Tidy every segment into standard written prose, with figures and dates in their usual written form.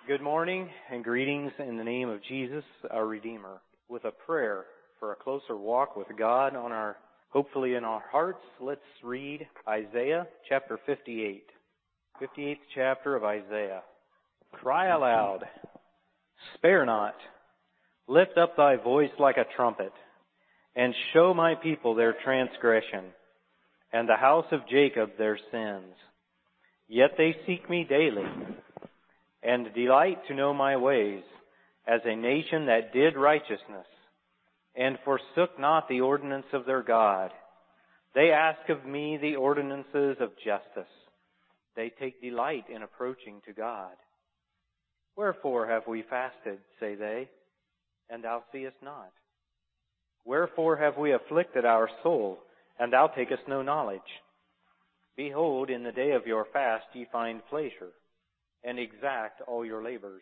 Good morning and greetings in the name of Jesus, our Redeemer, with a prayer for a closer walk with God hopefully in our hearts. Let's read Isaiah chapter 58, 58th chapter of Isaiah. Cry aloud, spare not, lift up thy voice like a trumpet, and show my people their transgression, and the house of Jacob their sins. Yet they seek me daily, and delight to know my ways, as a nation that did righteousness, and forsook not the ordinance of their God. They ask of me the ordinances of justice. They take delight in approaching to God. Wherefore have we fasted, say they, and thou seest not? Wherefore have we afflicted our soul, and thou takest no knowledge? Behold, in the day of your fast ye find pleasure, and exact all your labors.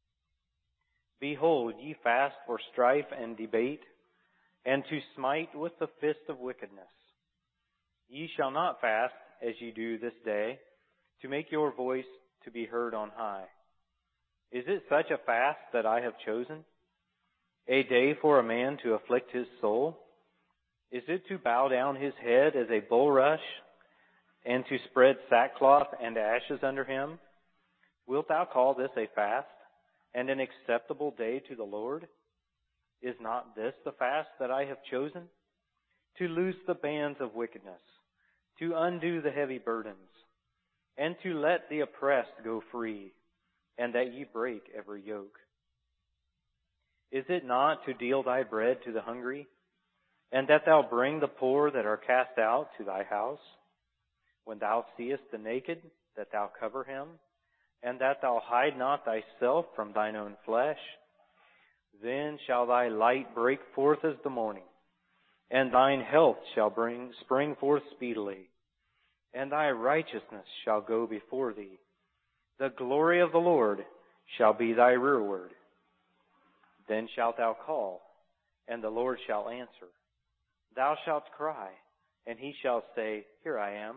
Behold, ye fast for strife and debate, and to smite with the fist of wickedness. Ye shall not fast as ye do this day, to make your voice to be heard on high. Is it such a fast that I have chosen? A day for a man to afflict his soul? Is it to bow down his head as a bulrush, and to spread sackcloth and ashes under him? Wilt thou call this a fast, and an acceptable day to the Lord? Is not this the fast that I have chosen? To loose the bands of wickedness, to undo the heavy burdens, and to let the oppressed go free, and that ye break every yoke. Is it not to deal thy bread to the hungry, and that thou bring the poor that are cast out to thy house? When thou seest the naked, that thou cover him, and that thou hide not thyself from thine own flesh? Then shall thy light break forth as the morning, and thine health shall spring forth speedily, and thy righteousness shall go before thee. The glory of the Lord shall be thy rearward. Then shalt thou call, and the Lord shall answer. Thou shalt cry, and he shall say, Here I am.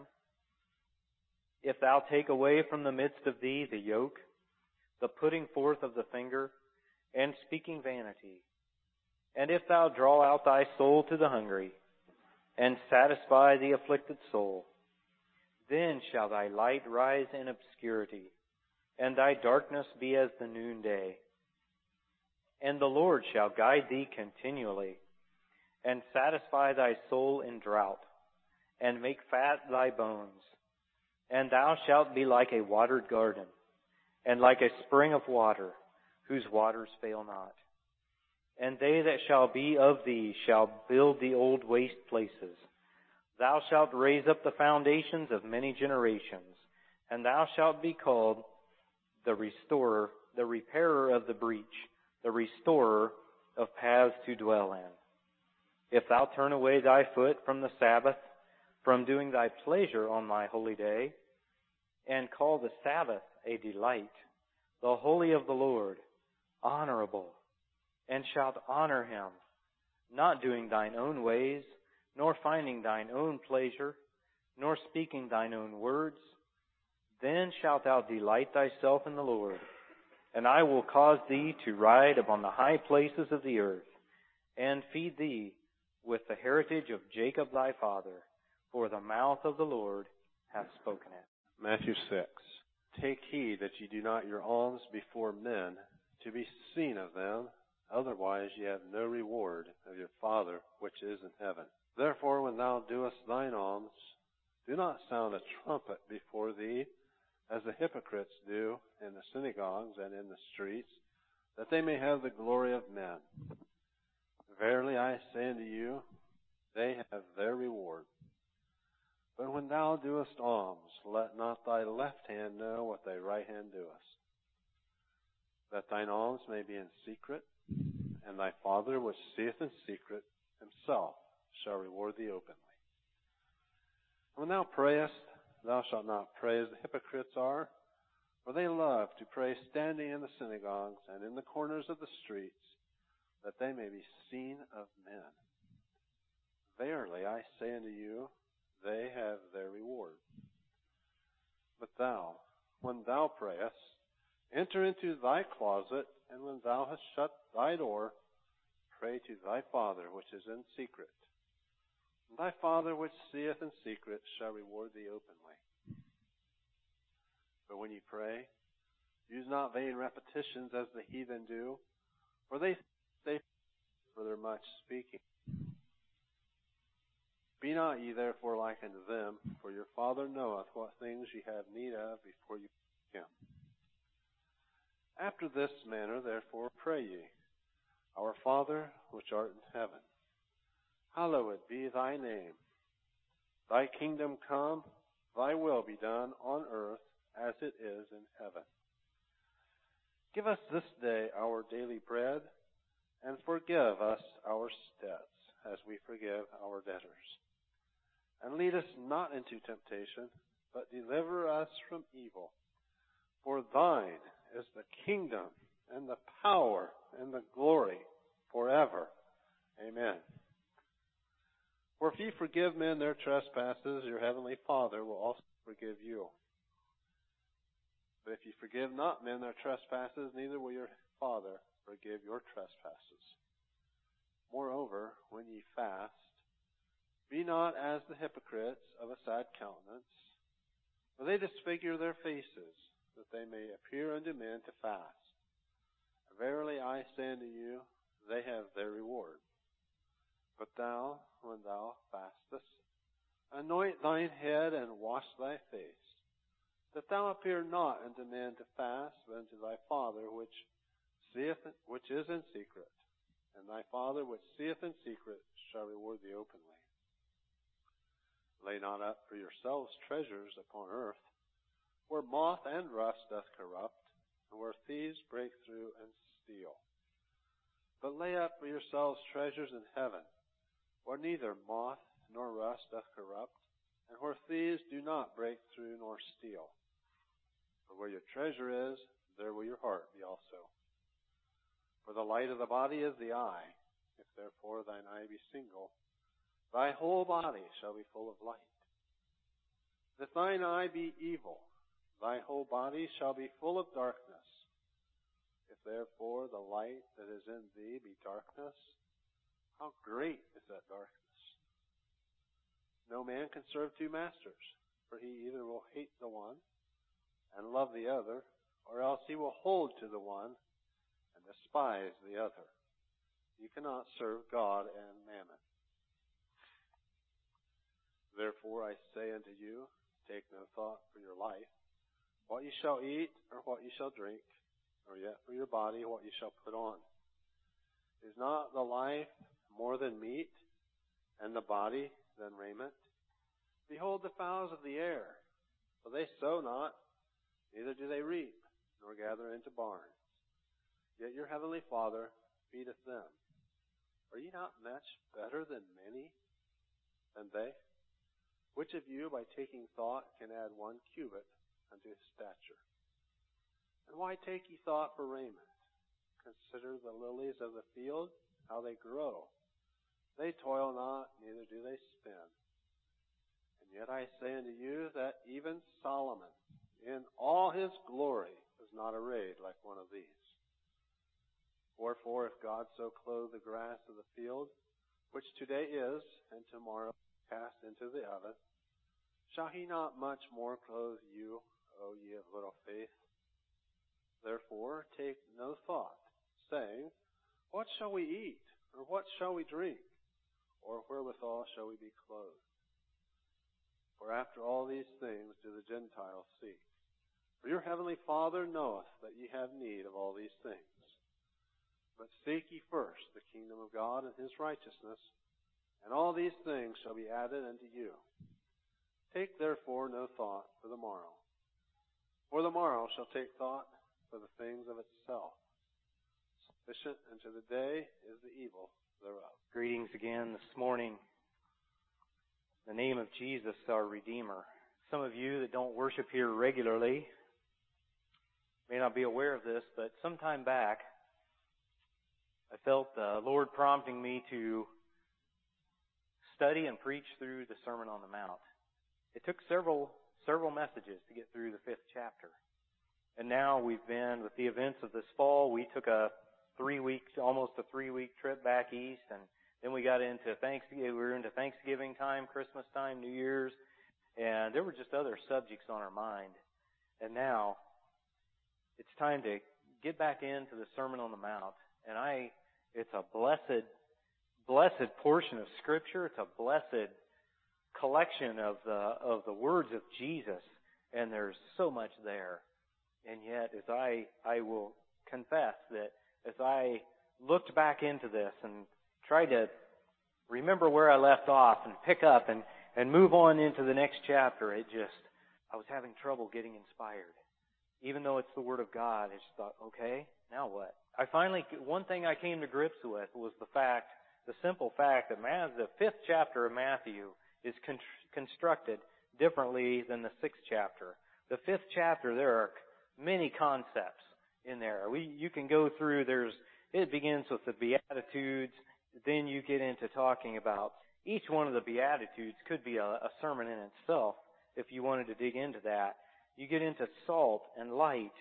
If thou take away from the midst of thee the yoke, the putting forth of the finger, and speaking vanity, and if thou draw out thy soul to the hungry, and satisfy the afflicted soul, then shall thy light rise in obscurity, and thy darkness be as the noonday. And the Lord shall guide thee continually, and satisfy thy soul in drought, and make fat thy bones. And thou shalt be like a watered garden, and like a spring of water, whose waters fail not. And they that shall be of thee shall build the old waste places. Thou shalt raise up the foundations of many generations, and thou shalt be called the restorer, the repairer of the breach, the restorer of paths to dwell in. If thou turn away thy foot from the Sabbath, from doing thy pleasure on my holy day, and call the Sabbath a delight, the holy of the Lord, honorable, and shalt honor him, not doing thine own ways, nor finding thine own pleasure, nor speaking thine own words, then shalt thou delight thyself in the Lord, and I will cause thee to ride upon the high places of the earth, and feed thee with the heritage of Jacob thy father, for the mouth of the Lord hath spoken it. Matthew 6. Take heed that ye do not your alms before men, to be seen of them, otherwise ye have no reward of your Father which is in heaven. Therefore, when thou doest thine alms, do not sound a trumpet before thee, as the hypocrites do in the synagogues and in the streets, that they may have the glory of men. Verily I say unto you, they have their reward. But when thou doest alms, let not thy left hand know what thy right hand doeth, that thine alms may be in secret, and thy Father which seeth in secret himself shall reward thee openly. When thou prayest, thou shalt not pray as the hypocrites are, for they love to pray standing in the synagogues and in the corners of the streets, that they may be seen of men. Verily I say unto you, they have their reward. But thou, when thou prayest, Enter into thy closet, and when thou hast shut thy door, pray to thy Father which is in secret. And thy Father which seeth in secret shall reward thee openly. But when ye pray, use not vain repetitions as the heathen do, for they for their much speaking. Be not ye therefore like unto them, for your Father knoweth what things ye have need of before you ask him. After this manner therefore pray ye, Our Father which art in heaven, hallowed be thy name. Thy kingdom come, thy will be done on earth as it is in heaven. Give us this day our daily bread, and forgive us our debts, as we forgive our debtors. And lead us not into temptation, but deliver us from evil. For thine is the kingdom, and the power, and the glory, forever. Amen. For if ye forgive men their trespasses, your heavenly Father will also forgive you. But if ye forgive not men their trespasses, neither will your Father forgive your trespasses. Moreover, when ye fast, be not as the hypocrites of a sad countenance, for they disfigure their faces, that they may appear unto men to fast. Verily I say unto you, they have their reward. But thou, when thou fastest, anoint thine head and wash thy face, that thou appear not unto men to fast, but unto thy Father which is in secret. And thy Father which seeth in secret shall reward thee openly. Lay not up for yourselves treasures upon earth, where moth and rust doth corrupt, and where thieves break through and steal. But lay up for yourselves treasures in heaven, where neither moth nor rust doth corrupt, and where thieves do not break through nor steal. For where your treasure is, there will your heart be also. For the light of the body is the eye. If therefore thine eye be single, thy whole body shall be full of light. If thine eye be evil, thy whole body shall be full of darkness. If therefore the light that is in thee be darkness, how great is that darkness? No man can serve two masters, for he either will hate the one and love the other, or else he will hold to the one and despise the other. You cannot serve God and mammon. Therefore I say unto you, take no thought for your life, what ye shall eat or what ye shall drink, nor yet for your body what ye shall put on. Is not the life more than meat, and the body than raiment? Behold the fowls of the air, for they sow not, neither do they reap, nor gather into barns. Yet your heavenly Father feedeth them. Are ye not much better than they? Which of you, by taking thought, can add 1 cubit unto his stature? And why take ye thought for raiment? Consider the lilies of the field, how they grow. They toil not, neither do they spin. And yet I say unto you that even Solomon, in all his glory, was not arrayed like one of these. Wherefore, if God so clothe the grass of the field, which today is, and tomorrow cast into the oven, shall he not much more clothe you, O ye of little faith? Therefore take no thought, saying, what shall we eat, or what shall we drink, or wherewithal shall we be clothed? For after all these things do the Gentiles seek. For your heavenly Father knoweth that ye have need of all these things. But seek ye first the kingdom of God and his righteousness, and all these things shall be added unto you. Take therefore no thought for the morrow, for the morrow shall take thought for the things of itself. Sufficient unto the day is the evil thereof. Greetings again this morning. In the name of Jesus, our Redeemer. Some of you that don't worship here regularly may not be aware of this, but some time back, I felt the Lord prompting me to study and preach through the Sermon on the Mount. It took several messages to get through the 5th chapter. And now we've been, with the events of this fall, we took almost a 3-week trip back east, and then we got into Thanksgiving. We were into Thanksgiving time, Christmas time, New Year's, and there were just other subjects on our mind. And now it's time to get back into the Sermon on the Mount. And it's a blessed portion of Scripture. It's a blessed collection of the words of Jesus, and there's so much there. And yet, as I will confess that as I looked back into this and tried to remember where I left off and pick up and move on into the next chapter, I was having trouble getting inspired. Even though it's the Word of God, I just thought, okay, now what? One thing I came to grips with was the simple fact that the 5th chapter of Matthew is constructed differently than the 6th chapter. The 5th chapter, there are many concepts in there. You can go through, it begins with the Beatitudes, then you get into talking about each one of the Beatitudes could be a sermon in itself if you wanted to dig into that. You get into salt and light.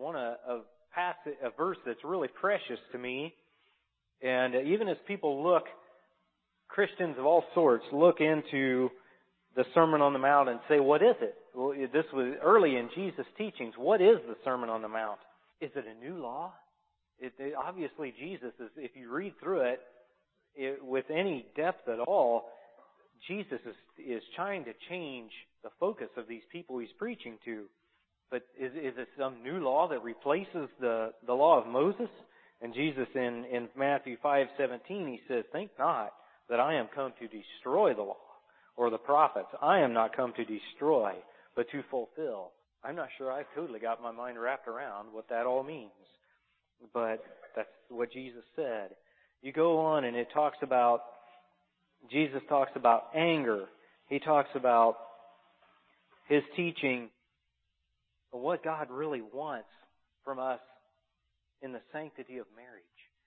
A verse that's really precious to me, and even as people Christians of all sorts look into the Sermon on the Mount and say, what is it? Well, this was early in Jesus' teachings. What is the Sermon on the Mount? Is it a new law? Obviously, Jesus if you read through it with any depth at all, Jesus is trying to change the focus of these people he's preaching to. But is it some new law that replaces the law of Moses? And Jesus in Matthew 5:17, he says, think not that I am come to destroy the law or the prophets. I am not come to destroy, but to fulfill. I'm not sure I've totally got my mind wrapped around what that all means. But that's what Jesus said. You go on and Jesus talks about anger. He talks about his teaching of what God really wants from us in the sanctity of marriage.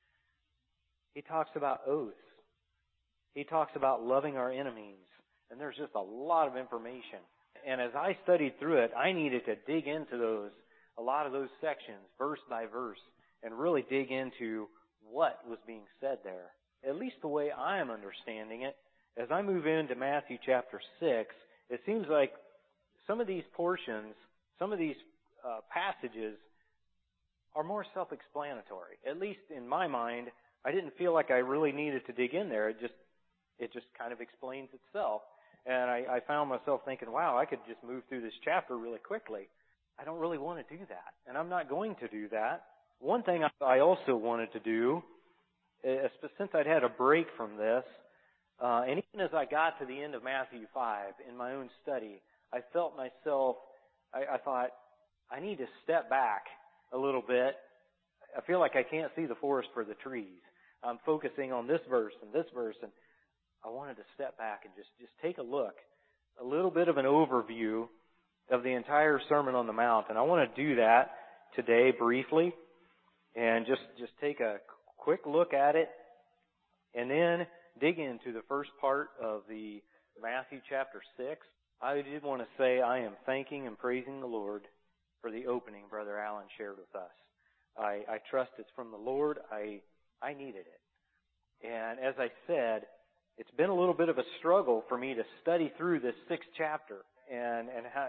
He talks about oaths. He talks about loving our enemies. And there's just a lot of information. And as I studied through it, I needed to dig into a lot of those sections, verse by verse, and really dig into what was being said there. At least the way I am understanding it, as I move into Matthew chapter 6, it seems like some of these portions, some of these passages are more self-explanatory. At least in my mind, I didn't feel like I really needed to dig in there. It just kind of explains itself. And I found myself thinking, wow, I could just move through this chapter really quickly. I don't really want to do that, and I'm not going to do that. One thing I also wanted to do, since I'd had a break from this, and even as I got to the end of Matthew 5 in my own study, I felt myself, I thought, I need to step back a little bit. I feel like I can't see the forest for the trees. I'm focusing on this verse, and I wanted to step back and just take a look, a little bit of an overview of the entire Sermon on the Mount. And I want to do that today briefly and just take a quick look at it and then dig into the first part of the Matthew chapter 6. I did want to say I am thanking and praising the Lord for the opening Brother Allen shared with us. I trust it's from the Lord. I needed it. And as I said, it's been a little bit of a struggle for me to study through this 6th chapter and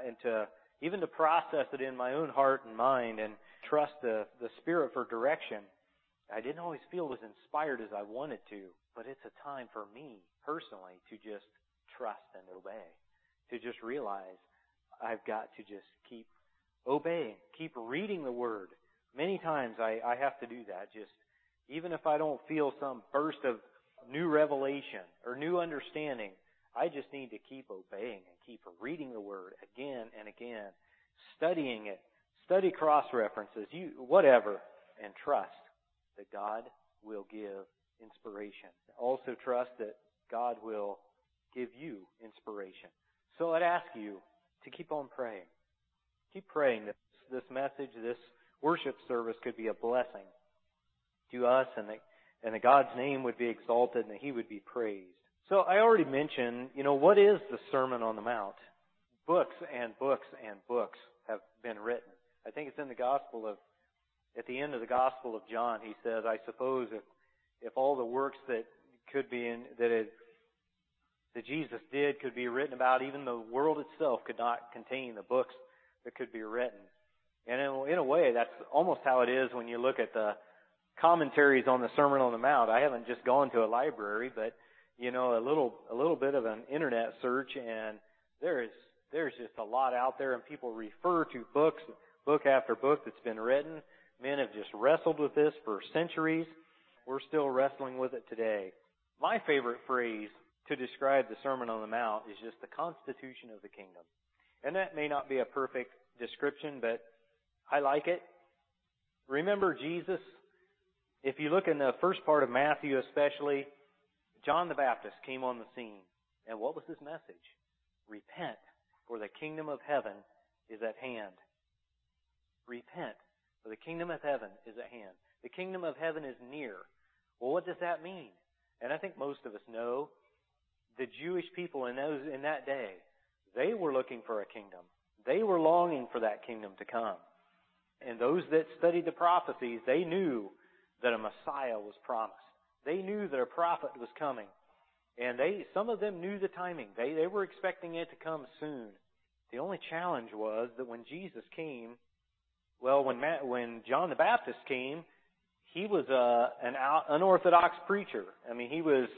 to process it in my own heart and mind and trust the Spirit for direction. I didn't always feel as inspired as I wanted to, but it's a time for me personally to just trust and obey, to just realize I've got to just keep obeying, keep reading the Word. Many times I have to do that, just even if I don't feel some burst of new revelation or new understanding, I just need to keep obeying and keep reading the Word again and again, studying it, study cross-references, whatever, and trust that God will give inspiration. Also trust that God will give you inspiration. So I'd ask you to keep on praying. Keep praying that this message, this worship service could be a blessing to us and that God's name would be exalted and that He would be praised. So I already mentioned, what is the Sermon on the Mount? Books and books and books have been written. I think it's in the Gospel of, at the end of the Gospel of John, he says, I suppose if all the works that could be in, that Jesus did could be written about, even the world itself could not contain the books that could be written. And in a way, that's almost how it is when you look at the commentaries on the Sermon on the Mount. I haven't just gone to a library, but a little bit of an internet search, and there's just a lot out there, and people refer to book after book that's been written. Men have just wrestled with this for centuries. We're still wrestling with it today. My favorite phrase to describe the Sermon on the Mount is just the constitution of the kingdom. And that may not be a perfect description, but I like it. Remember Jesus, if you look in the first part of Matthew especially, John the Baptist came on the scene. And what was his message? Repent, for the kingdom of heaven is at hand. Repent, for the kingdom of heaven is at hand. The kingdom of heaven is near. Well, what does that mean? And I think most of us know the Jewish people in that day, they were looking for a kingdom. They were longing for that kingdom to come. And those that studied the prophecies, they knew that a Messiah was promised. They knew that a prophet was coming. And some of them knew the timing. They were expecting it to come soon. The only challenge was that when Jesus came, when John the Baptist came, he was an unorthodox preacher. I mean, he was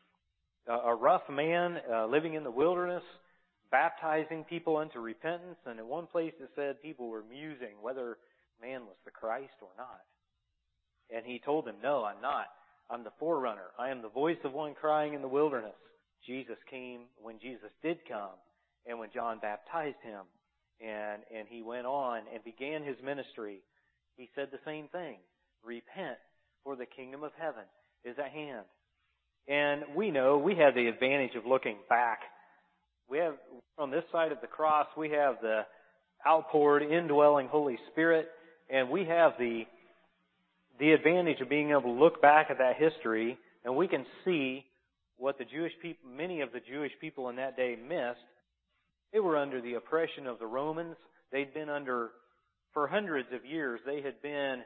a rough man living in the wilderness, baptizing people unto repentance. And in one place it said people were musing whether man was the Christ or not. And he told them, no, I'm not. I'm the forerunner. I am the voice of one crying in the wilderness. Jesus came when Jesus did come, and when John baptized him, and he went on and began his ministry. He said the same thing. Repent, for the kingdom of heaven is at hand. And we know we have the advantage of looking back. We have, on this side of the cross, we have the outpoured, indwelling Holy Spirit, and we have the advantage of being able to look back at that history, and we can see what the Jewish people, many of the Jewish people in that day missed. They were under the oppression of the Romans. They'd been under, for hundreds of years, they had been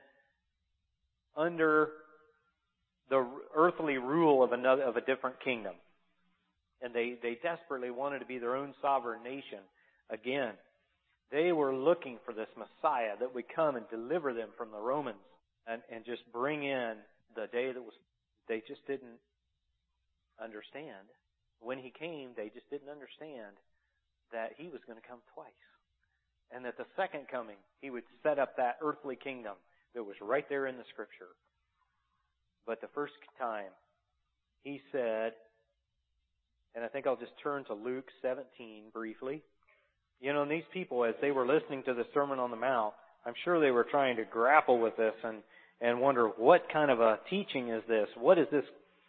under the earthly rule of a different kingdom. And they desperately wanted to be their own sovereign nation again. They were looking for this Messiah that would come and deliver them from the Romans and just bring in the day they just didn't understand. When he came, they just didn't understand that he was going to come twice. And that the second coming, he would set up that earthly kingdom that was right there in the Scripture. But the first time, he said, and I think I'll just turn to Luke 17 briefly. And these people, as they were listening to the Sermon on the Mount, I'm sure they were trying to grapple with this and wonder, what kind of a teaching is this? What is this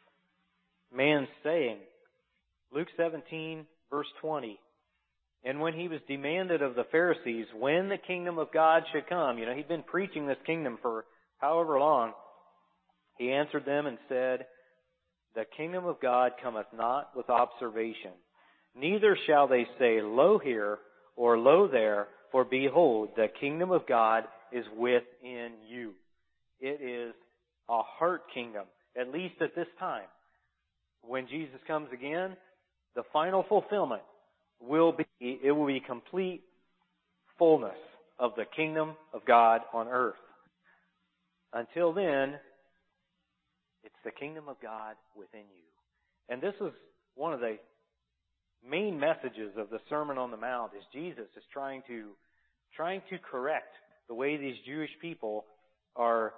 man saying? Luke 17, verse 20. And when he was demanded of the Pharisees when the kingdom of God should come, he'd been preaching this kingdom for however long, he answered them and said, the kingdom of God cometh not with observation, neither shall they say, lo here, or lo there, for behold, the kingdom of God is within you. It is a heart kingdom, at least at this time. When Jesus comes again, the final fulfillment will be complete fullness of the kingdom of God on earth. Until then, it's the kingdom of God within you. And this is one of the main messages of the Sermon on the Mount, is Jesus is trying to correct the way these Jewish people are.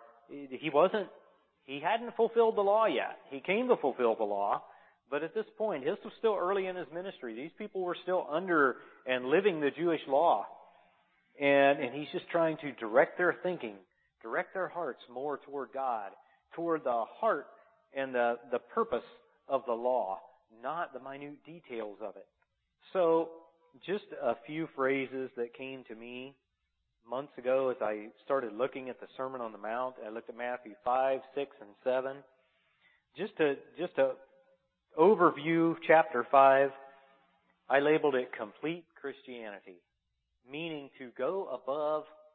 He hadn't fulfilled the law yet. He came to fulfill the law, but at this point, this was still early in his ministry. These people were still under and living the Jewish law. And he's just trying to direct their thinking, direct their hearts more toward God, toward the heart and the purpose of the law, not the minute details of it. So, just a few phrases that came to me months ago as I started looking at the Sermon on the Mount. I looked at Matthew 5, 6, and 7. Just to overview chapter 5, I labeled it Complete Christianity, meaning to go above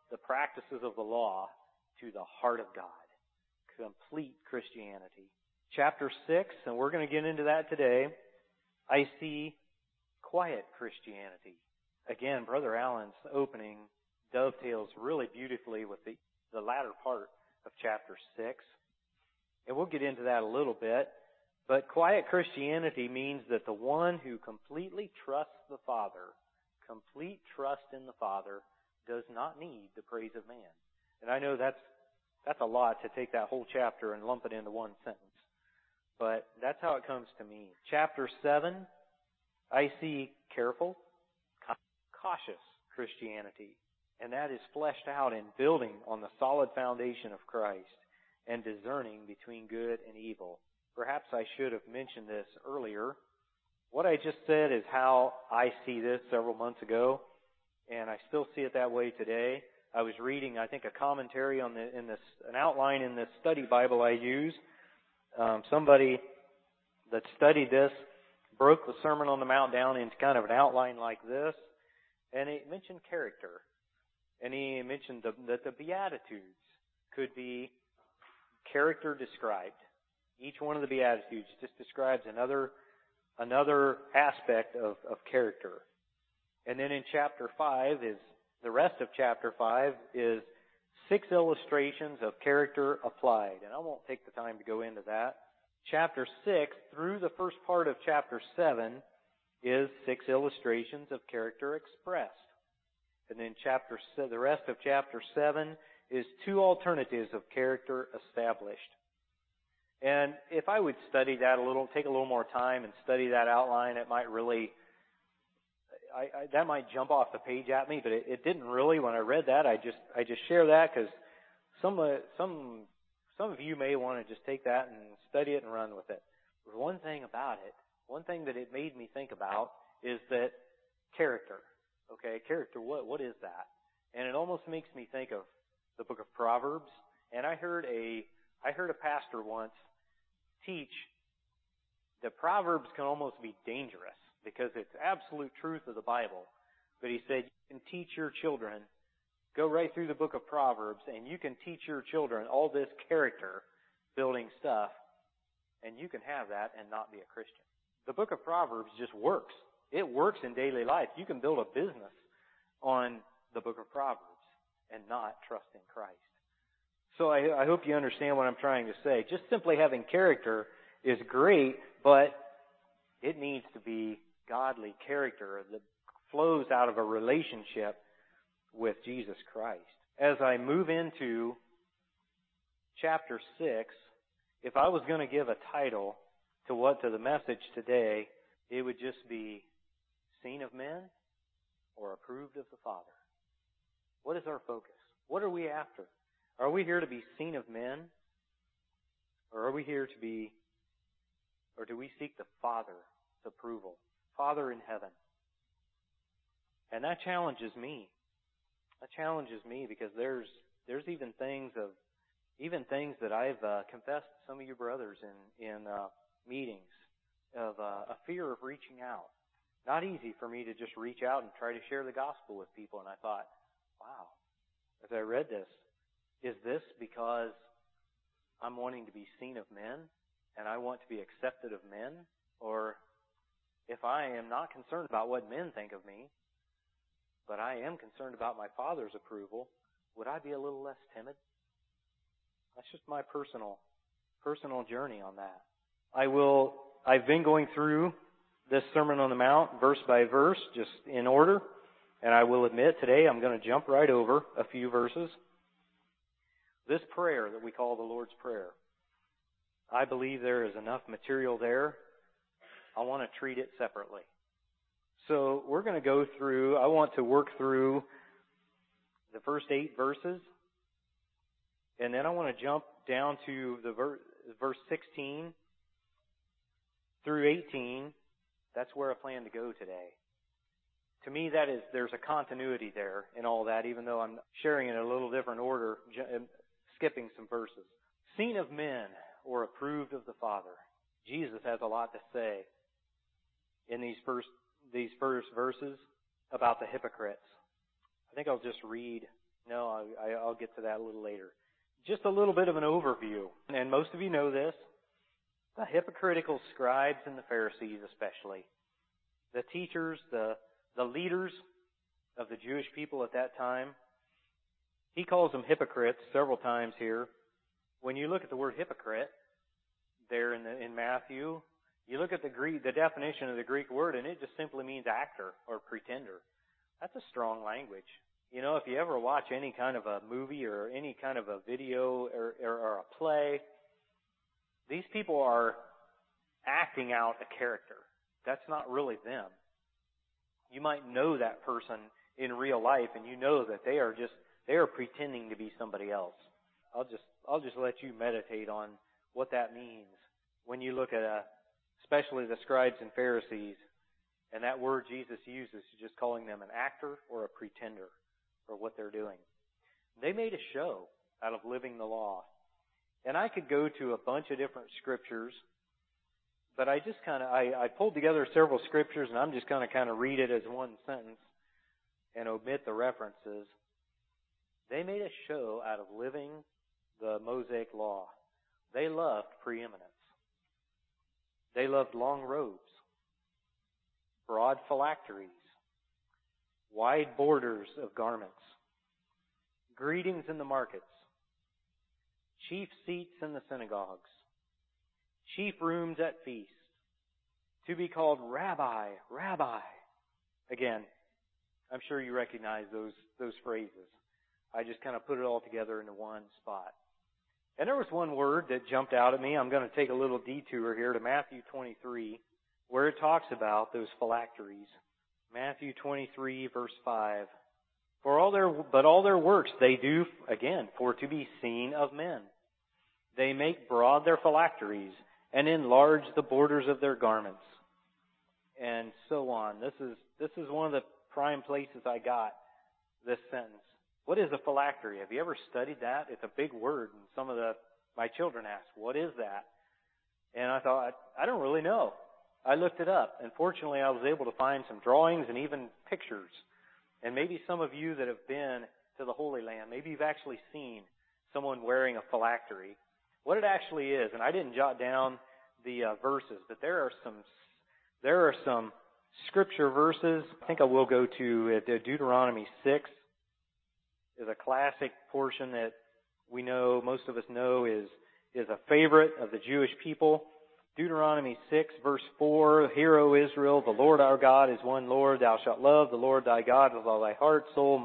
the practices of the law to the heart of God. Complete Christianity. Chapter 6, and we're going to get into that today, I see quiet Christianity. Again, Brother Allen's opening dovetails really beautifully with the latter part of chapter 6. And we'll get into that a little bit. But quiet Christianity means that the one who completely trusts the Father, complete trust in the Father, does not need the praise of man. And I know that's a lot to take that whole chapter and lump it into one sentence. But that's how it comes to me. Chapter 7, I see careful, cautious Christianity. And that is fleshed out in building on the solid foundation of Christ and discerning between good and evil. Perhaps I should have mentioned this earlier. What I just said is how I see this several months ago, and I still see it that way today. I was reading, I think, a commentary on an outline in this study Bible I use. Somebody that studied this broke the Sermon on the Mount down into kind of an outline like this, and it mentioned character. And he mentioned that the Beatitudes could be character described. Each one of the Beatitudes just describes another aspect of character. And then in chapter 5 the rest of chapter 5 is 6 illustrations of character applied. And I won't take the time to go into that. Chapter 6 through the first part of chapter 7 is 6 illustrations of character expressed. And then the rest of chapter 7 is 2 alternatives of character established. And if I would study that take a little more time and study that outline, it might really, that might jump off the page at me, but it didn't really when I read that. I just share that because some of you may want to just take that and study it and run with it. But one thing about it, one thing that it made me think about is that character. Okay, character, what is that? And it almost makes me think of the book of Proverbs. And I heard a pastor once teach that Proverbs can almost be dangerous because it's absolute truth of the Bible. But he said you can teach your children, go right through the book of Proverbs, and you can teach your children all this character building stuff, and you can have that and not be a Christian. The book of Proverbs just works. It works in daily life. You can build a business on the book of Proverbs and not trust in Christ. So I hope you understand what I'm trying to say. Just simply having character is great, but it needs to be godly character that flows out of a relationship with Jesus Christ. As I move into chapter 6, if I was going to give a title to the message today, it would just be Seen of Men or Approved of the Father. What is our focus? What are we after? Are we here to be seen of men? Or are we here or do we seek the Father's approval? Father in heaven. And that challenges me. That challenges me because there's even things that I've confessed to some of you brothers in meetings of a fear of reaching out. Not easy for me to just reach out and try to share the gospel with people. And I thought, wow, as I read this, is this because I'm wanting to be seen of men and I want to be accepted of men? Or if I am not concerned about what men think of me, but I am concerned about my Father's approval, would I be a little less timid? That's just my personal journey on that. I've been going through this Sermon on the Mount verse by verse, just in order, and I will admit today I'm going to jump right over a few verses. This prayer that we call the Lord's Prayer, I believe there is enough material there. I want to treat it separately. So we're going to go through, I want to work through the first 8 verses, and then I want to jump down to the verse 16 through 18. That's where I plan to go today. To me, there's a continuity there in all that, even though I'm sharing in a little different order, skipping some verses. Seen of men or approved of the Father. Jesus has a lot to say in these first verses about the hypocrites. I think I'll just read No, I'll get to that a little later. Just a little bit of an overview. And most of you know this. The hypocritical scribes and the Pharisees especially. The teachers, the leaders of the Jewish people at that time. He calls them hypocrites several times here. When you look at the word hypocrite there in Matthew, you look at the definition of the Greek word, and it just simply means actor or pretender. That's a strong language. You know, if you ever watch any kind of a movie or any kind of a video or a play, these people are acting out a character. That's not really them. You might know that person in real life, and you know that they are pretending to be somebody else. I'll just let you meditate on what that means when you look at especially the scribes and Pharisees, and that word Jesus uses, just calling them an actor or a pretender for what they're doing. They made a show out of living the law. And I could go to a bunch of different scriptures, but I just I pulled together several scriptures, and I'm just going to kind of read it as one sentence and omit the references. They made a show out of living the Mosaic law. They loved preeminence. They loved long robes, broad phylacteries, wide borders of garments, greetings in the markets, chief seats in the synagogues, chief rooms at feasts, to be called Rabbi, Rabbi. Again, I'm sure you recognize those phrases. I just kind of put it all together into one spot. And there was one word that jumped out at me. I'm going to take a little detour here to Matthew 23, where it talks about those phylacteries. Matthew 23, verse 5. But all their works they do, again, for to be seen of men. They make broad their phylacteries and enlarge the borders of their garments. And so on. This is one of the prime places I got this sentence. What is a phylactery? Have you ever studied that? It's a big word, and my children ask, what is that? And I thought, I don't really know. I looked it up, and fortunately I was able to find some drawings and even pictures. And maybe some of you that have been to the Holy Land, maybe you've actually seen someone wearing a phylactery. What it actually is, and I didn't jot down the verses, but there are some scripture verses. I think I will go to Deuteronomy 6. Is a classic portion that we know, most of us know, is a favorite of the Jewish people. Deuteronomy 6, verse 4, Hear, O Israel, the Lord our God is one Lord. Thou shalt love the Lord thy God with all thy heart, soul,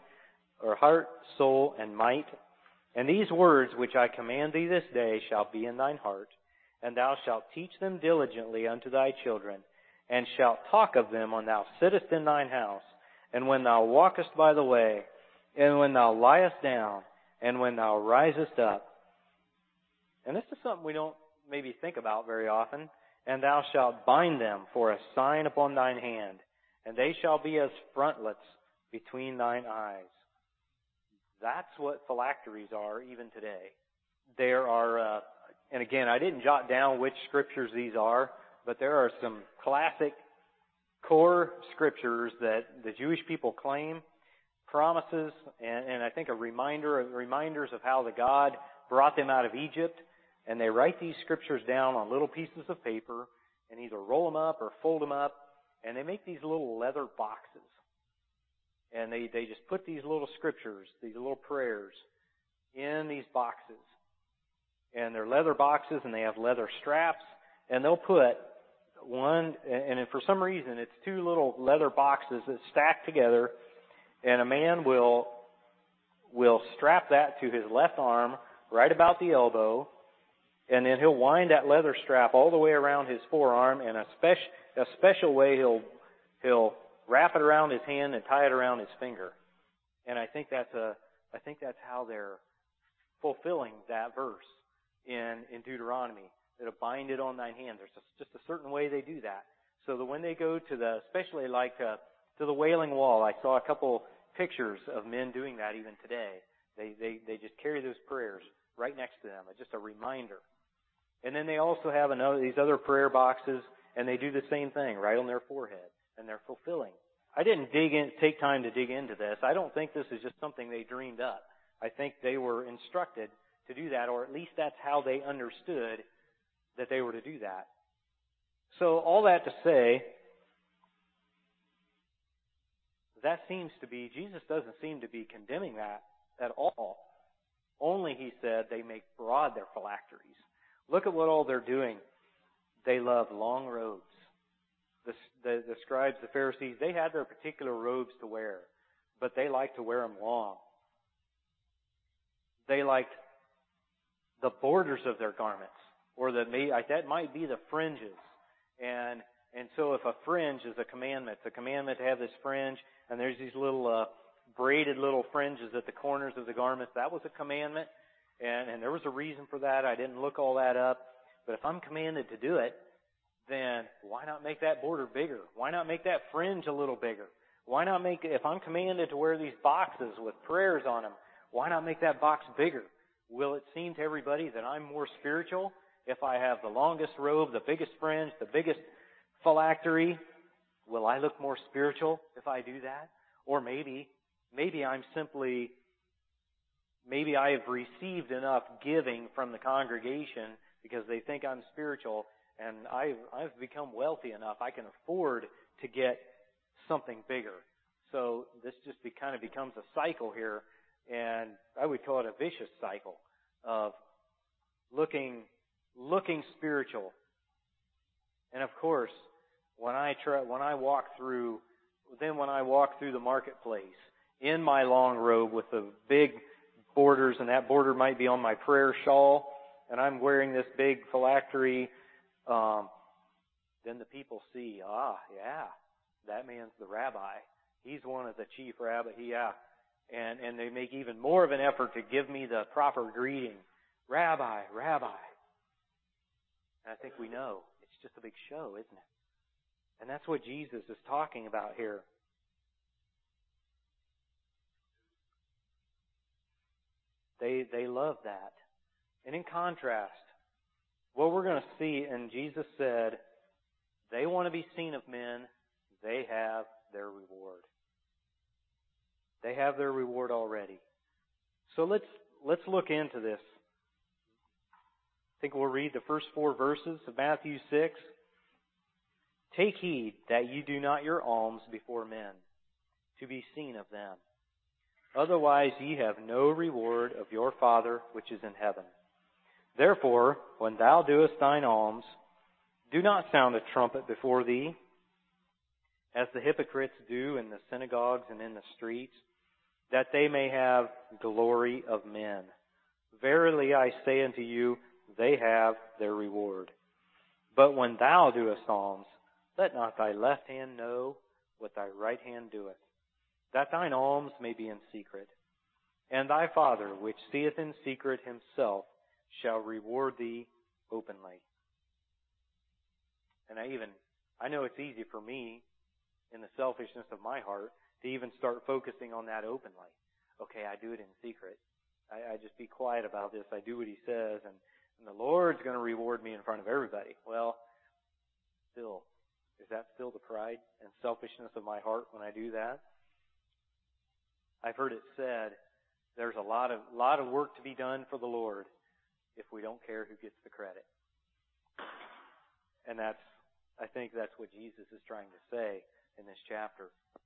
and might. And these words which I command thee this day shall be in thine heart, and thou shalt teach them diligently unto thy children, and shalt talk of them when thou sittest in thine house, and when thou walkest by the way, and when thou liest down, and when thou risest up. And this is something we don't maybe think about very often. And thou shalt bind them for a sign upon thine hand, and they shall be as frontlets between thine eyes. That's what phylacteries are even today. There are, and again, I didn't jot down which scriptures these are, but there are some classic core scriptures that the Jewish people claim, promises, and I think reminders of how the God brought them out of Egypt. And they write these scriptures down on little pieces of paper and either roll them up or fold them up, and they make these little leather boxes. And they just put these little scriptures, these little prayers, in these boxes. And they're leather boxes, and they have leather straps, and they'll put one, and for some reason it's two little leather boxes that stack together, and a man will strap that to his left arm right about the elbow, and then he'll wind that leather strap all the way around his forearm, and a special way he'll wrap it around his hand and tie it around his finger. And I think that's how they're fulfilling that verse in Deuteronomy. That'll bind it on thine hand. There's just a certain way they do that. So that when they go to especially like to the Wailing Wall, I saw a couple pictures of men doing that even today. They just carry those prayers right next to them. It's just a reminder. And then they also have these other prayer boxes, and they do the same thing right on their forehead, and they're fulfilling I didn't take time to dig into this. I don't think this is just something they dreamed up. I think they were instructed to do that, or at least that's how they understood that they were to do that. So all that to say, that seems to be, Jesus doesn't seem to be condemning that at all. Only, he said, they make broad their phylacteries. Look at what all they're doing. They love long robes. The scribes, the Pharisees, they had their particular robes to wear, but they liked to wear them long. They liked the borders of their garments, or that might be the fringes. And so if a fringe is a commandment, it's a commandment to have this fringe, and there's these little braided little fringes at the corners of the garments. That was a commandment, and there was a reason for that. I didn't look all that up. But if I'm commanded to do it, then why not make that border bigger? Why not make that fringe a little bigger? Why not if I'm commanded to wear these boxes with prayers on them, why not make that box bigger? Will it seem to everybody that I'm more spiritual if I have the longest robe, the biggest fringe, the biggest phylactery? Will I look more spiritual if I do that? Or maybe I have received enough giving from the congregation because they think I'm spiritual, and I've become wealthy enough I can afford to get something bigger. So this just kind of becomes a cycle here, and I would call it a vicious cycle of looking spiritual. And of course, when I walk through the marketplace in my long robe with the big borders, and that border might be on my prayer shawl, and I'm wearing this big phylactery, then the people see, that man's the rabbi. He's one of the chief rabbi. And they make even more of an effort to give me the proper greeting. Rabbi, rabbi. And I think we know it's just a big show, isn't it? And that's what Jesus is talking about here. They love that. And in contrast, what we're going to see, and Jesus said, they want to be seen of men, they have their reward. They have their reward already. So let's look into this. I think we'll read the first 4 verses of Matthew 6. Take heed that you do not your alms before men, to be seen of them. Otherwise ye have no reward of your Father which is in heaven. Therefore, when thou doest thine alms, do not sound a trumpet before thee, as the hypocrites do in the synagogues and in the streets, that they may have glory of men. Verily I say unto you, they have their reward. But when thou doest alms, let not thy left hand know what thy right hand doeth, that thine alms may be in secret. And thy Father, which seeth in secret himself, shall reward thee openly. And I know it's easy for me, in the selfishness of my heart, to even start focusing on that openly. Okay, I do it in secret. I just be quiet about this. I do what he says, and the Lord's going to reward me in front of everybody. Well, still, is that still the pride and selfishness of my heart when I do that? I've heard it said, there's a lot of work to be done for the Lord if we don't care who gets the credit. And I think that's what Jesus is trying to say in this chapter.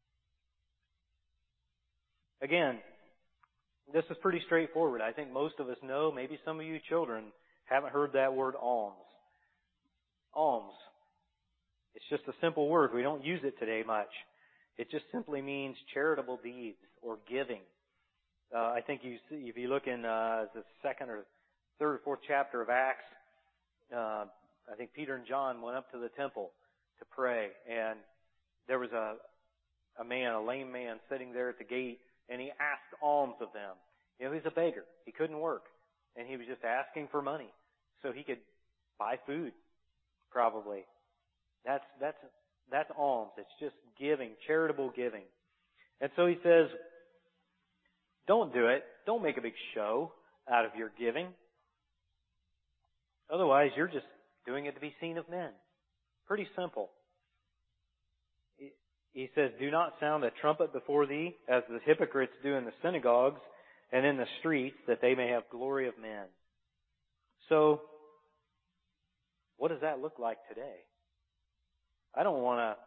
Again, this is pretty straightforward. I think most of us know, maybe some of you children haven't heard that word alms. Alms. It's just a simple word. We don't use it today much. It just simply means charitable deeds or giving. I think if you look in the 2nd or 3rd or 4th chapter of Acts, I think Peter and John went up to the temple to pray, and there was a lame man sitting there at the gate, and he asked alms of them. He was a beggar. He couldn't work, and he was just asking for money so he could buy food, probably. That's alms. It's just giving, charitable giving. And so he says, don't do it. Don't make a big show out of your giving. Otherwise, you're just doing it to be seen of men. Pretty simple. he says, do not sound a trumpet before thee, as the hypocrites do in the synagogues and in the streets, that they may have glory of men. So, what does that look like today? I don't want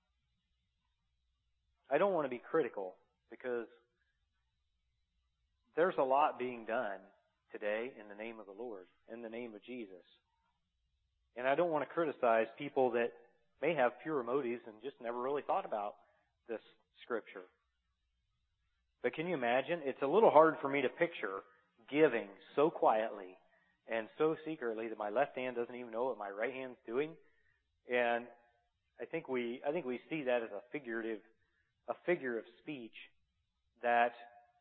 to be critical, because there's a lot being done today in the name of the Lord, in the name of Jesus. And I don't want to criticize people that may have pure motives and just never really thought about this Scripture. But can you imagine? It's a little hard for me to picture giving so quietly and so secretly that my left hand doesn't even know what my right hand's doing. And I think we see that as a figure of speech that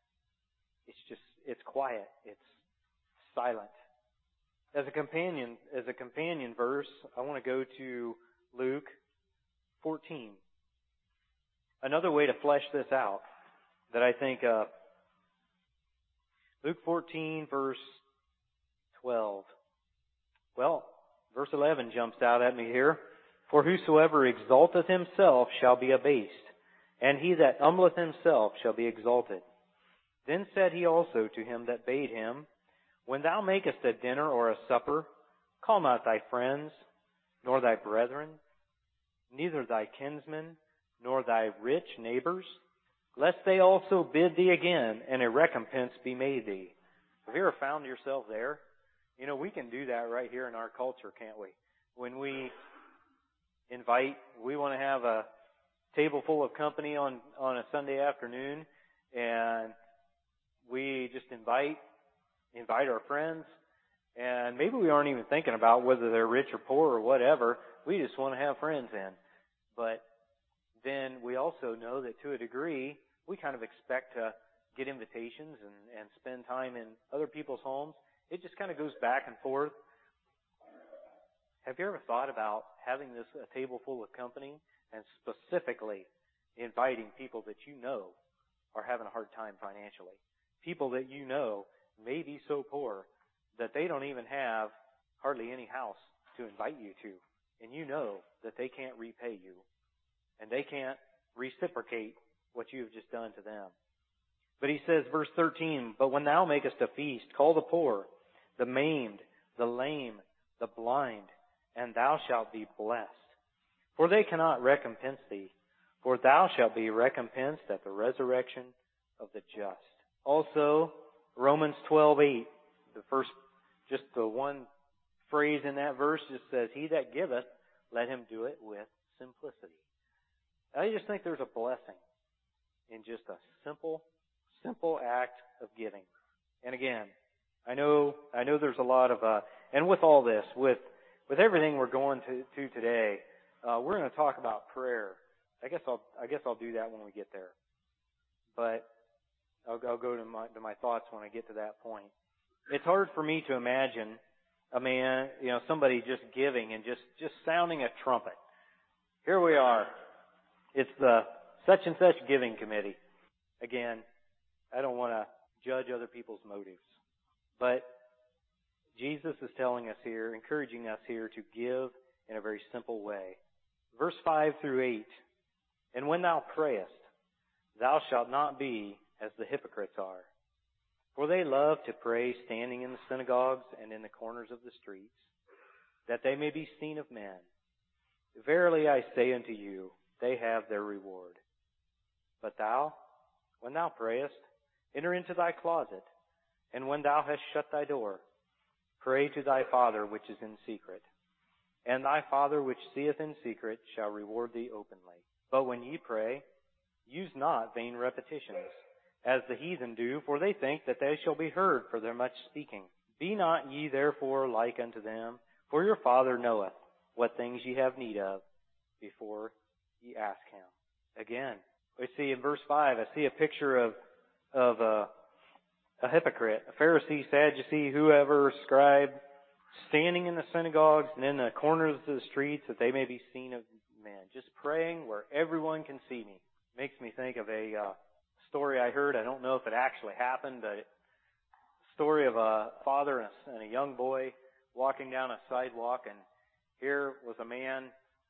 it's quiet, it's silent. As a companion verse, I want to go to Luke 14. Another way to flesh this out that I think of. Luke 14, verse 12. Well, verse 11 jumps out at me here. For whosoever exalteth himself shall be abased, and he that humbleth himself shall be exalted. Then said he also to him that bade him, When thou makest a dinner or a supper, call not thy friends, nor thy brethren, neither thy kinsmen, nor thy rich neighbors, lest they also bid thee again, and a recompense be made thee. Have you ever found yourself there? You know, we can do that right here in our culture, can't we? When we invite, we want to have a table full of company on a Sunday afternoon, and we just invite our friends, and maybe we aren't even thinking about whether they're rich or poor or whatever. We just want to have friends in. But then we also know that to a degree, we kind of expect to get invitations and spend time in other people's homes. It just kind of goes back and forth. Have you ever thought about having a table full of company and specifically inviting people that you know are having a hard time financially? People that you know may be so poor that they don't even have hardly any house to invite you to. And you know that they can't repay you. And they can't reciprocate what you've just done to them. But he says, verse 13, But when thou makest a feast, call the poor, the maimed, the lame, the blind, and thou shalt be blessed. For they cannot recompense thee, for thou shalt be recompensed at the resurrection of the just. Also, Romans 12:8, just the one phrase in that verse just says, He that giveth, let him do it with simplicity. I just think there's a blessing in just a simple act of giving. And again, I know there's a lot of, and with all this, with everything we're going to today, we're going to talk about prayer. I guess I'll do that when we get there. But I'll go to my thoughts when I get to that point. It's hard for me to imagine a man, somebody just giving and just sounding a trumpet. Here we are. It's the such and such giving committee. Again, I don't want to judge other people's motives. But Jesus is telling us here, encouraging us here to give in a very simple way. Verse 5 through 8. And when thou prayest, thou shalt not be as the hypocrites are. For they love to pray standing in the synagogues and in the corners of the streets, that they may be seen of men. Verily I say unto you, they have their reward. But thou, when thou prayest, enter into thy closet, and when thou hast shut thy door, pray to thy Father which is in secret. And thy Father which seeth in secret shall reward thee openly. But when ye pray, use not vain repetitions, as the heathen do, for they think that they shall be heard for their much speaking. Be not ye therefore like unto them, for your Father knoweth what things ye have need of before ye ask him. Again, we see in verse 5, I see a picture of a hypocrite, a Pharisee, Sadducee, whoever, scribe, standing in the synagogues and in the corners of the streets that they may be seen of men. Just praying where everyone can see me. Makes me think of a story I heard. I don't know if it actually happened, but a story of a father and a young boy walking down a sidewalk, and here was a man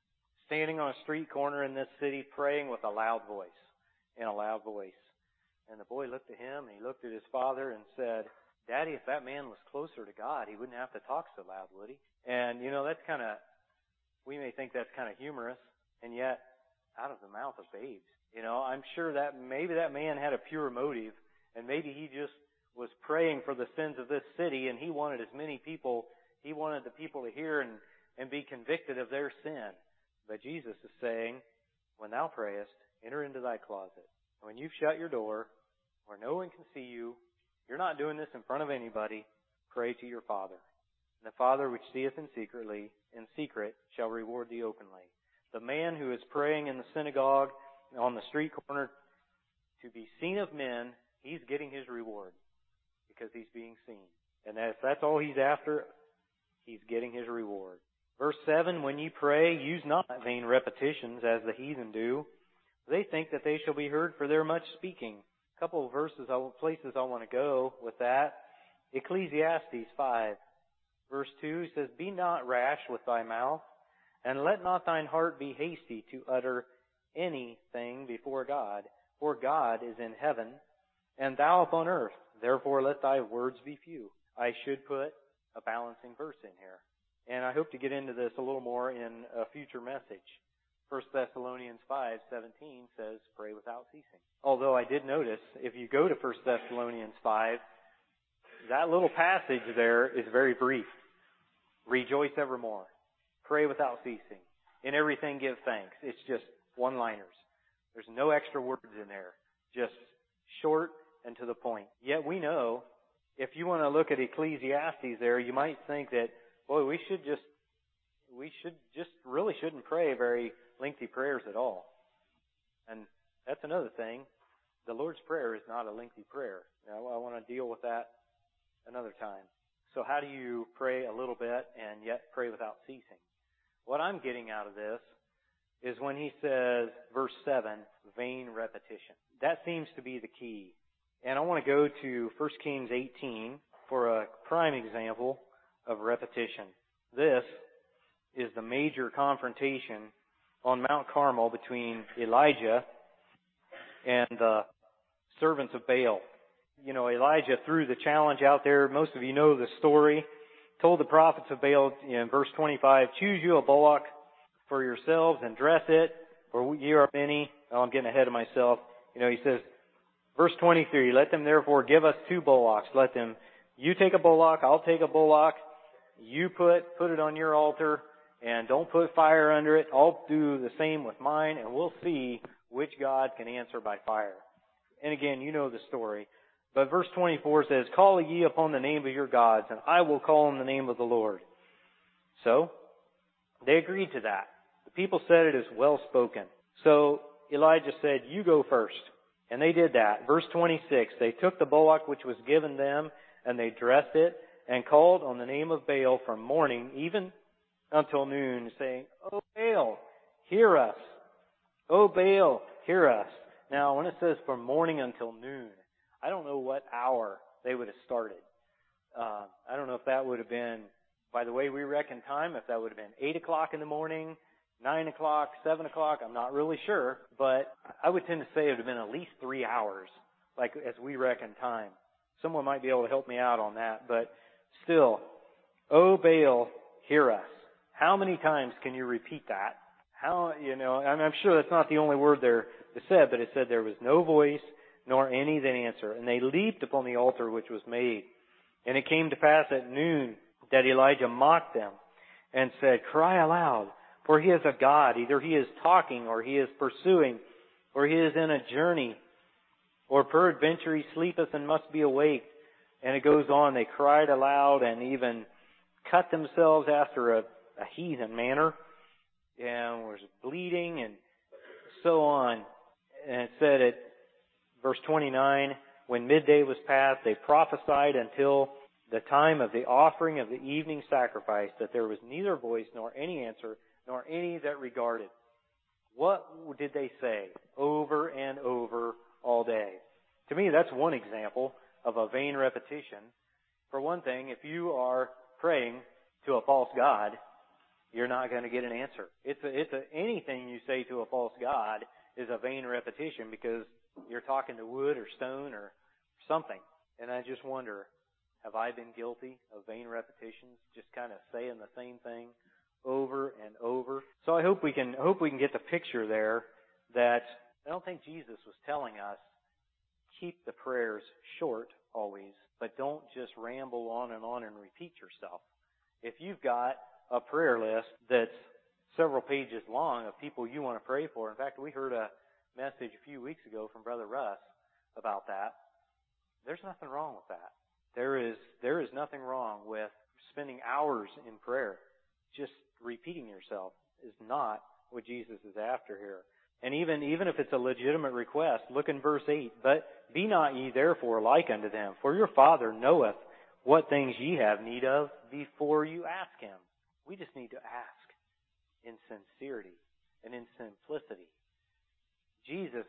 standing on a street corner in this city praying with a loud voice, in a loud voice. And the boy looked at him, and he looked at his father and said, Daddy, if that man was closer to God, he wouldn't have to talk so loud, would he? And, that's we may think that's kind of humorous, and yet, out of the mouth of babes. I'm sure that maybe that man had a pure motive, and maybe he just was praying for the sins of this city, and he wanted the people to hear and be convicted of their sin. But Jesus is saying, when thou prayest, enter into thy closet. And when you've shut your door, where no one can see you, you're not doing this in front of anybody, pray to your Father. And the Father which seeth in secret shall reward thee openly. The man who is praying in the synagogue, on the street corner, to be seen of men, he's getting his reward because he's being seen. And if that's all he's after, he's getting his reward. Verse 7, when ye pray, use not vain repetitions as the heathen do. They think that they shall be heard for their much speaking. A couple of places I want to go with that. Ecclesiastes 5, verse 2 says, Be not rash with thy mouth, and let not thine heart be hasty to utter anything before God. For God is in heaven, and thou upon earth. Therefore let thy words be few. I should put a balancing verse in here. And I hope to get into this a little more in a future message. 1 Thessalonians 5:17 says, pray without ceasing. Although I did notice, if you go to 1 Thessalonians 5, that little passage there is very brief. Rejoice evermore. Pray without ceasing. In everything give thanks. It's just one-liners. There's no extra words in there. Just short and to the point. Yet we know, if you want to look at Ecclesiastes there, you might think that, boy, we really shouldn't pray very lengthy prayers at all. And that's another thing. The Lord's Prayer is not a lengthy prayer. I want to deal with that another time. So how do you pray a little bit and yet pray without ceasing? What I'm getting out of this is when he says, verse 7, vain repetition. That seems to be the key. And I want to go to 1 Kings 18 for a prime example of repetition. This is the major confrontation on Mount Carmel between Elijah and the servants of Baal. Elijah threw the challenge out there. Most of you know the story. Told the prophets of Baal in verse 25, choose you a bullock for yourselves and dress it, for ye are many. Oh, I'm getting ahead of myself. He says, verse 23, let them therefore give us 2 bullocks. You take a bullock, I'll take a bullock. You put it on your altar, and don't put fire under it. I'll do the same with mine, and we'll see which God can answer by fire. And again, you know the story. But verse 24 says, call ye upon the name of your gods, and I will call on the name of the Lord. So, they agreed to that. The people said it is well spoken. So, Elijah said, you go first. And they did that. Verse 26, they took the bullock which was given them, and they dressed it, and called on the name of Baal from morning even until noon, saying, O Baal, hear us. O Baal, hear us. Now, when it says from morning until noon, I don't know what hour they would have started. I don't know if that would have been, by the way we reckon time, if that would have been 8 o'clock in the morning, 9 o'clock, 7 o'clock, I'm not really sure. But I would tend to say it would have been at least 3 hours, like as we reckon time. Someone might be able to help me out on that. But still, O Baal, hear us. How many times can you repeat that? I'm sure that's not the only word there it said, but it said there was no voice, nor any that answer. And they leaped upon the altar which was made. And it came to pass at noon that Elijah mocked them and said, cry aloud, for he is a God. Either he is talking, or he is pursuing, or he is in a journey, or peradventure he sleepeth and must be awake. And it goes on, they cried aloud and even cut themselves after a heathen manner, and was bleeding and so on. And it said at verse 29, when midday was past, they prophesied until the time of the offering of the evening sacrifice, that there was neither voice nor any answer, nor any that regarded. What did they say over and over all day? To me, that's one example of a vain repetition. For one thing, if you are praying to a false god, you're not going to get an answer. Anything you say to a false god is a vain repetition because you're talking to wood or stone or something. And I just wonder, have I been guilty of vain repetitions, just kind of saying the same thing over and over? So I hope we can get the picture there that I don't think Jesus was telling us keep the prayers short always, but don't just ramble on and repeat yourself. If you've got a prayer list that's several pages long of people you want to pray for. In fact, we heard a message a few weeks ago from Brother Russ about that. There's nothing wrong with that. There is nothing wrong with spending hours in prayer. Just repeating yourself is not what Jesus is after here. And even if it's a legitimate request, look in verse 8. But be not ye therefore like unto them, for your Father knoweth what things ye have need of before you ask Him. We just need to ask in sincerity and in simplicity. Jesus,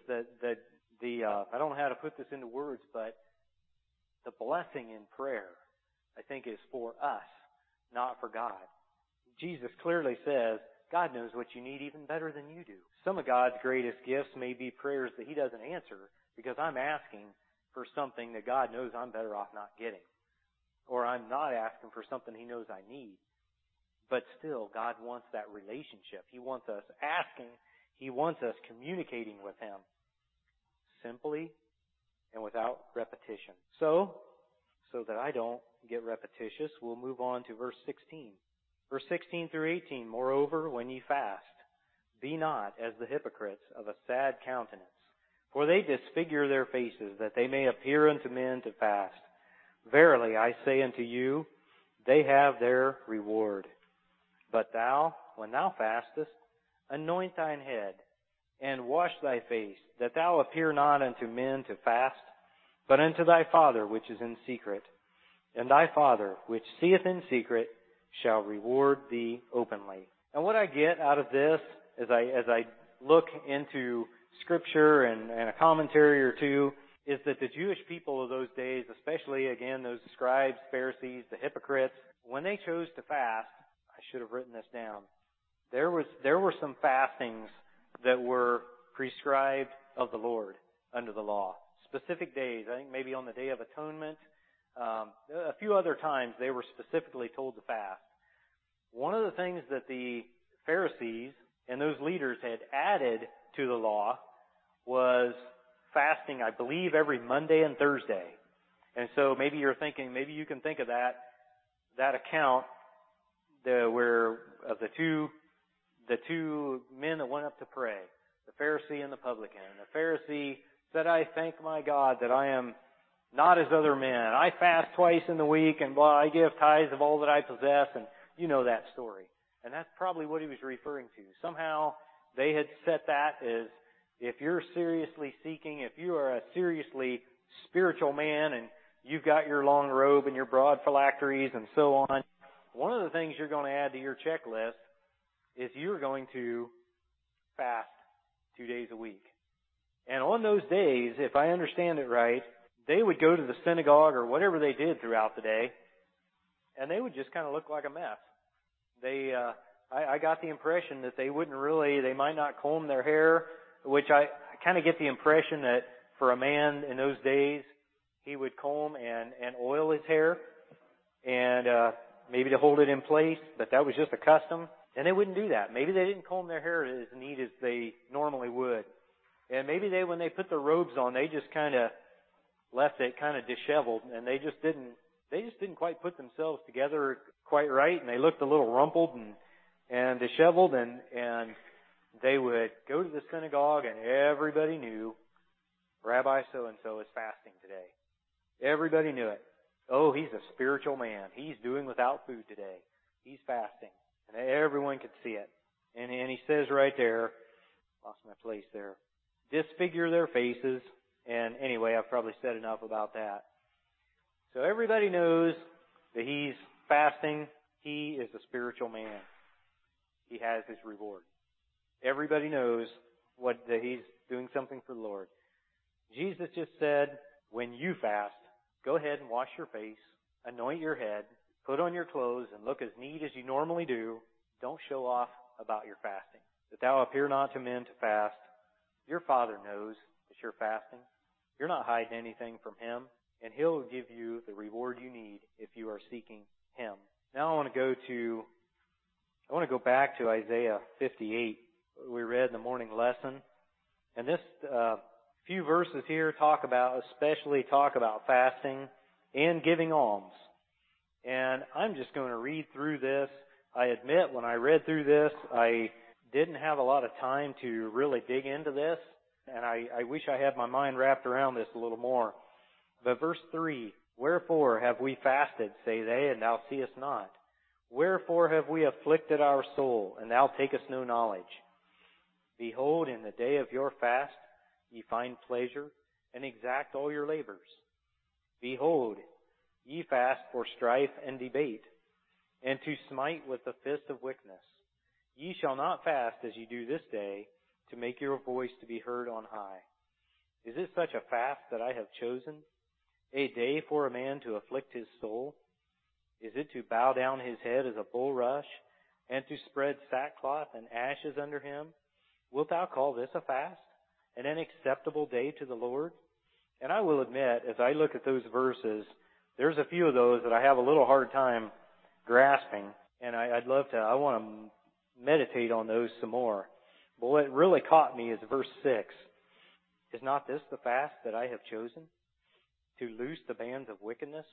I don't know how to put this into words, but the blessing in prayer, I think, is for us, not for God. Jesus clearly says, God knows what you need even better than you do. Some of God's greatest gifts may be prayers that He doesn't answer because I'm asking for something that God knows I'm better off not getting. Or I'm not asking for something He knows I need. But still, God wants that relationship. He wants us asking. He wants us communicating with Him simply and without repetition. So that I don't get repetitious, we'll move on to verse 16. Verse 16 through 18, moreover, when ye fast, be not as the hypocrites of a sad countenance, for they disfigure their faces, that they may appear unto men to fast. Verily, I say unto you, they have their reward. But thou, when thou fastest, anoint thine head, and wash thy face, that thou appear not unto men to fast, but unto thy Father which is in secret. And thy Father which seeth in secret shall reward thee openly. And what I get out of this, as I look into Scripture and a commentary or two, is that the Jewish people of those days, especially, again, those scribes, Pharisees, the hypocrites, when they chose to fast, I should have written this down, there were some fastings that were prescribed of the Lord under the law. Specific days, I think maybe on the Day of Atonement, a few other times they were specifically told to fast. One of the things that the Pharisees and those leaders had added to the law was fasting, I believe, every Monday and Thursday. And so maybe you're thinking, maybe you can think of that account where of the two men that went up to pray, the Pharisee and the publican. And the Pharisee said, I thank my God that I am not as other men. I fast twice in the week, and I give tithes of all that I possess, and you know that story. And that's probably what he was referring to. Somehow they had set that as, if you're seriously seeking, if you are a seriously spiritual man, and you've got your long robe and your broad phylacteries and so on, one of the things you're going to add to your checklist is you're going to fast 2 days a week. And on those days, if I understand it right, they would go to the synagogue or whatever they did throughout the day, and they would just kind of look like a mess. I got the impression that they might not comb their hair, which I kind of get the impression that for a man in those days, he would comb and oil his hair, and maybe to hold it in place, but that was just a custom. And they wouldn't do that. Maybe they didn't comb their hair as neat as they normally would. And maybe when they put their robes on, they just kind of left it kind of disheveled, and they just didn't quite put themselves together quite right, and they looked a little rumpled and disheveled, and they would go to the synagogue, and everybody knew Rabbi so-and-so is fasting today. Everybody knew it. Oh, he's a spiritual man. He's doing without food today. He's fasting. And everyone could see it. And he says right there, lost my place there, disfigure their faces. And anyway, I've probably said enough about that. So everybody knows that he's fasting. He is a spiritual man. He has his reward. Everybody knows that he's doing something for the Lord. Jesus just said, when you fast, go ahead and wash your face, anoint your head, put on your clothes, and look as neat as you normally do. Don't show off about your fasting. That thou appear not to men to fast. Your Father knows that you're fasting. You're not hiding anything from Him, and He'll give you the reward you need if you are seeking Him. Now I want to go back to Isaiah 58. We read in the morning lesson. And this few verses here especially talk about fasting and giving alms. And I'm just going to read through this. I admit when I read through this, I didn't have a lot of time to really dig into this. And I wish I had my mind wrapped around this a little more. But verse 3, wherefore have we fasted, say they, and thou seest not? Wherefore have we afflicted our soul, and thou takest no knowledge? Behold, in the day of your fast ye find pleasure, and exact all your labors. Behold, ye fast for strife and debate, and to smite with the fist of wickedness. Ye shall not fast as ye do this day, to make your voice to be heard on high. Is it such a fast that I have chosen? A day for a man to afflict his soul? Is it to bow down his head as a bulrush, and to spread sackcloth and ashes under him? Wilt thou call this a fast, and an acceptable day to the Lord? And I will admit, as I look at those verses, there's a few of those that I have a little hard time grasping, and I want to meditate on those some more. But what really caught me is verse 6. Is not this the fast that I have chosen? To loose the bands of wickedness,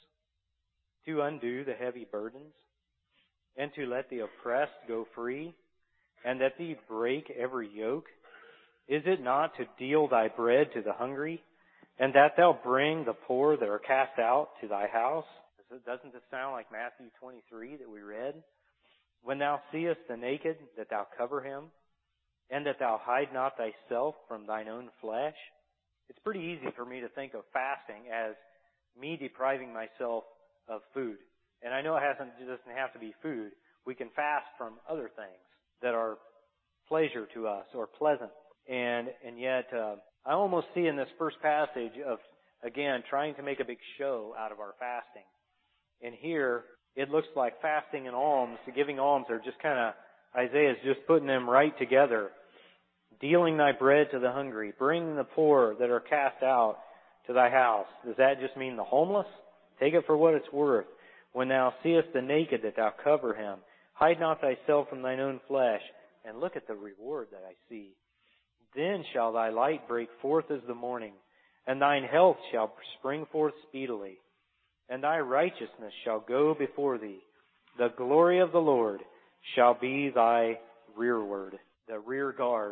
to undo the heavy burdens, and to let the oppressed go free, and that thee break every yoke? Is it not to deal thy bread to the hungry, and that thou bring the poor that are cast out to thy house? Doesn't this sound like Matthew 23 that we read? When thou seest the naked, that thou cover him, and that thou hide not thyself from thine own flesh? It's pretty easy for me to think of fasting as me depriving myself of food. And I know it doesn't have to be food. We can fast from other things that are pleasure to us or pleasant. And yet, I almost see in this first passage of, again, trying to make a big show out of our fasting. And here, it looks like fasting and alms, giving alms are just kind of, Isaiah's just putting them right together. Dealing thy bread to the hungry, bringing the poor that are cast out to thy house. Does that just mean the homeless? Take it for what it's worth. When thou seest the naked, that thou cover him. Hide not thyself from thine own flesh. And look at the reward that I see. Then shall thy light break forth as the morning, and thine health shall spring forth speedily. And thy righteousness shall go before thee. The glory of the Lord shall be thy rearward, the rear guard.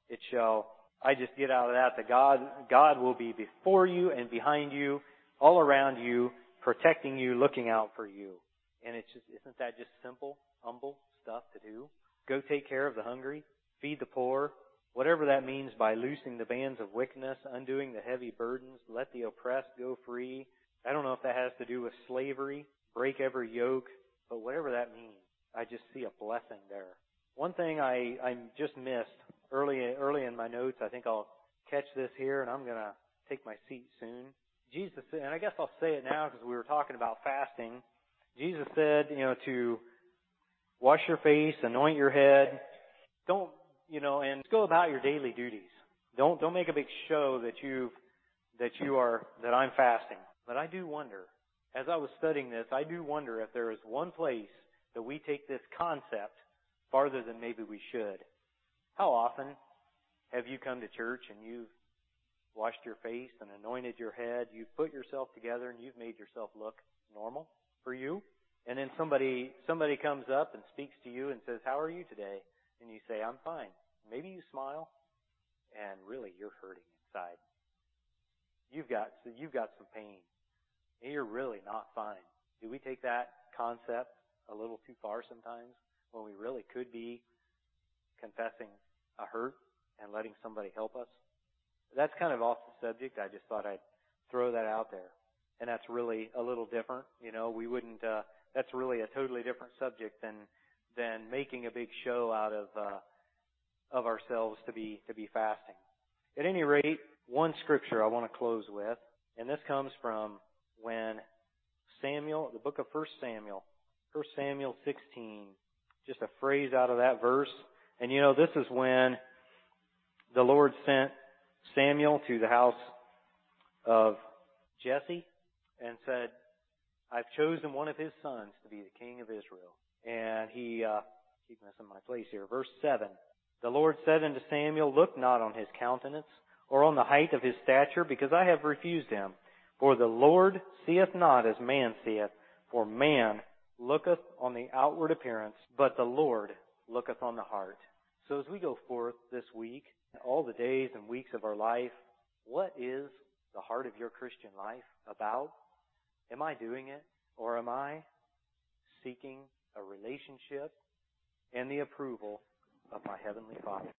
I just get out of that God will be before you and behind you, all around you, protecting you, looking out for you. And isn't that just simple, humble stuff to do? Go take care of the hungry, feed the poor, whatever that means by loosing the bands of wickedness, undoing the heavy burdens, let the oppressed go free. I don't know if that has to do with slavery, break every yoke, but whatever that means, I just see a blessing there. One thing I just missed early in my notes, I think I'll catch this here, and I'm going to take my seat soon. Jesus said, and I guess I'll say it now because we were talking about fasting. Jesus said, to wash your face, anoint your head. Don't, and go about your daily duties. Don't make a big show that I'm fasting. But I do wonder, as I was studying this, I do wonder if there is one place that we take this concept farther than maybe we should. How often have you come to church and you've washed your face and anointed your head, you've put yourself together and you've made yourself look normal for you? And then somebody comes up and speaks to you and says, "How are you today?" And you say, "I'm fine." Maybe you smile, and really you're hurting inside. You've got some pain. And you're really not fine. Do we take that concept a little too far sometimes when we really could be confessing a hurt and letting somebody help us? That's kind of off the subject. I just thought I'd throw that out there. And that's really a little different. We wouldn't, that's really a totally different subject than making a big show out of ourselves to be fasting. At any rate, one scripture I want to close with, and this comes from when the book of 1 Samuel 16, just a phrase out of that verse. And you know, this is when the Lord sent Samuel to the house of Jesse and said, I've chosen one of his sons to be the king of Israel. And he, keep missing my place here. Verse 7. The Lord said unto Samuel, Look not on his countenance, or on the height of his stature, because I have refused him. For the Lord seeth not as man seeth, for man looketh on the outward appearance, but the Lord looketh on the heart. So as we go forth this week, all the days and weeks of our life, what is the heart of your Christian life about? Am I doing it, or am I seeking a relationship and the approval of my Heavenly Father?